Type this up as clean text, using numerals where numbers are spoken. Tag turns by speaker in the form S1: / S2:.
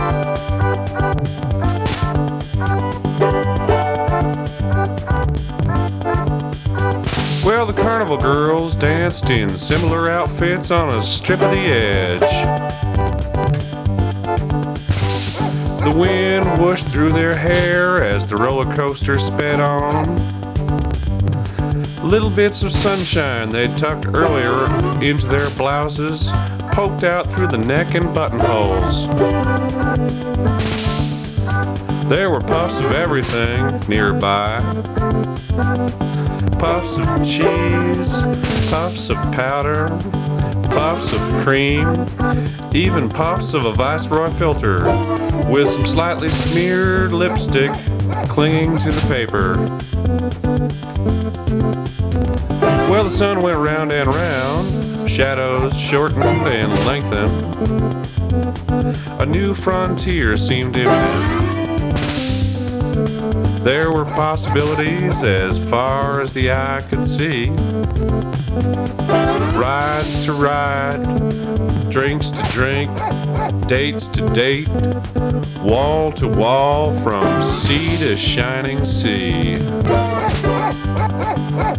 S1: Well, the carnival girls danced in similar outfits on a strip of the edge. The wind whooshed through their hair as the roller coaster sped on. Little bits of sunshine they'd tucked earlier into their blouses poked out through the neck and buttonholes. There were puffs of everything nearby. Puffs of cheese, puffs of powder, puffs of cream, even puffs of a Viceroy filter with some slightly smeared lipstick clinging to the paper. Well, the sun went round and round, shadows shortened and lengthened. A new frontier seemed imminent. There were possibilities as far as the eye could see. Rides to ride, drinks to drink, dates to date, wall to wall from sea to shining sea.